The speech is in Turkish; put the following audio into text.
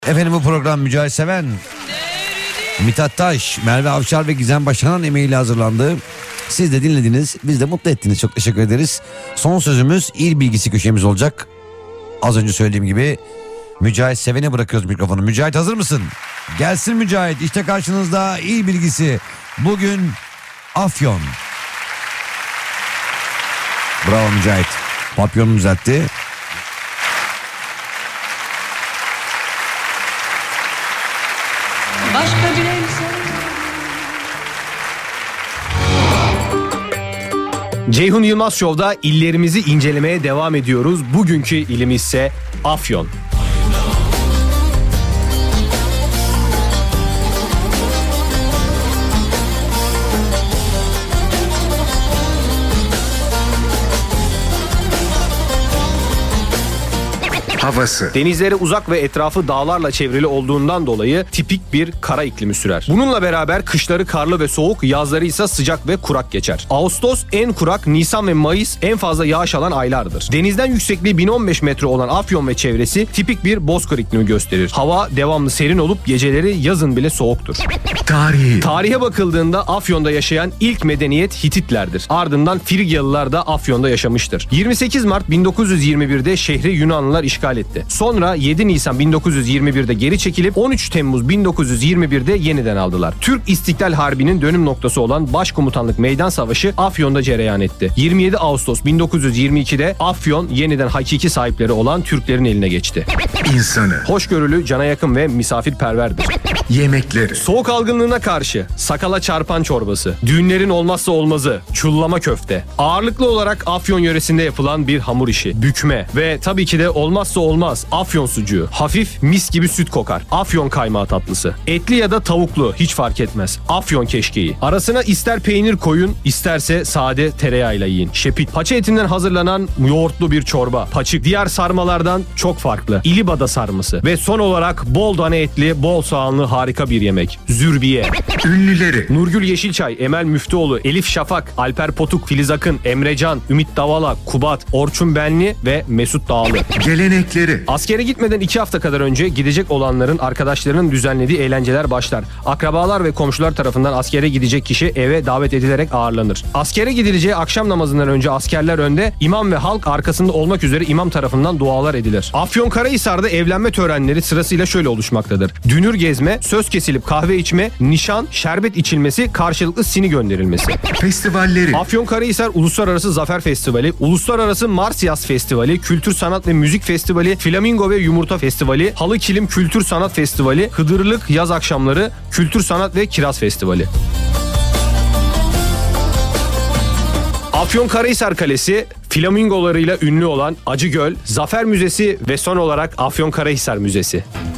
Efendim bu program Mücahit Seven, Mithat Taş, Merve Avşar ve Gizem Başaran emeğiyle hazırlandı. Siz de dinlediniz, biz de mutlu ettiniz. Çok teşekkür ederiz. Son sözümüz il bilgisi köşemiz olacak. Az önce söylediğim gibi Mücahit Seven'e bırakıyoruz mikrofonu. Mücahit hazır mısın? Gelsin Mücahit. İşte karşınızda il bilgisi. Bugün Afyon. Bravo Mücahit. Papyonu düzeltti. Başka bir elbise. Ceyhun Yılmaz Show'da illerimizi incelemeye devam ediyoruz. Bugünkü ilimiz ise Afyon. Havası. Denizlere uzak ve etrafı dağlarla çevrili olduğundan dolayı tipik bir kara iklimi sürer. Bununla beraber kışları karlı ve soğuk, yazları ise sıcak ve kurak geçer. Ağustos en kurak, Nisan ve Mayıs en fazla yağış alan aylardır. Denizden yüksekliği 1015 metre olan Afyon ve çevresi tipik bir bozkır iklimi gösterir. Hava devamlı serin olup geceleri yazın bile soğuktur. Tarihi. Tarihe bakıldığında Afyon'da yaşayan ilk medeniyet Hititlerdir. Ardından Frigyalılar da Afyon'da yaşamıştır. 28 Mart 1921'de şehri Yunanlılar işgal etti. Sonra 7 Nisan 1921'de geri çekilip 13 Temmuz 1921'de yeniden aldılar. Türk İstiklal Harbi'nin dönüm noktası olan Başkomutanlık Meydan Savaşı Afyon'da cereyan etti. 27 Ağustos 1922'de Afyon yeniden hakiki sahipleri olan Türklerin eline geçti. İnsanı. Hoşgörülü, cana yakın ve misafirperverdir. Yemekleri. Soğuk algınlığına karşı sakala çarpan çorbası, düğünlerin olmazsa olmazı, çullama köfte. Ağırlıklı olarak Afyon yöresinde yapılan bir hamur işi, bükme ve tabii ki de olmazsa olmaz Afyon sucuğu. Hafif mis gibi süt kokar. Afyon kaymağı tatlısı. Etli ya da tavuklu hiç fark etmez. Afyon keşkeği. Arasına ister peynir koyun, isterse sade tereyağıyla yiyin. Şepit. Paça etinden hazırlanan yoğurtlu bir çorba. Paçık. Diğer sarmalardan çok farklı. İlibada sarması. Ve son olarak bol dana etli, bol soğanlı harika bir yemek. Zürbiye. Ünlüleri. Nurgül Yeşilçay, Emel Müftüoğlu, Elif Şafak, Alper Potuk, Filiz Akın, Emre Can, Ümit Davala, Kubat, Orçun Benli ve Mesut Dağlı. Gelenekleri. Askere gitmeden 2 hafta kadar önce gidecek olanların arkadaşlarının düzenlediği eğlenceler başlar. Akrabalar ve komşular tarafından askere gidecek kişi eve davet edilerek ağırlanır. Askere gidileceği akşam namazından önce askerler önde, imam ve halk arkasında olmak üzere imam tarafından dualar edilir. Afyonkarahisar'da evlenme törenleri sırasıyla şöyle oluşmaktadır. Dünür gezme, söz kesilip kahve içme, nişan, şerbet içilmesi, karşılıklı sini gönderilmesi. Festivalleri. Afyonkarahisar Uluslararası Zafer Festivali, Uluslararası Mars Yaz Festivali, Kültür Sanat ve Müzik Festivali, Flamingo ve Yumurta Festivali, Halı Kilim Kültür Sanat Festivali, Hıdırlık Yaz Akşamları, Kültür Sanat ve Kiraz Festivali. Afyonkarahisar Kalesi, flamingolarıyla ünlü olan Acıgöl, Zafer Müzesi ve son olarak Afyonkarahisar Müzesi.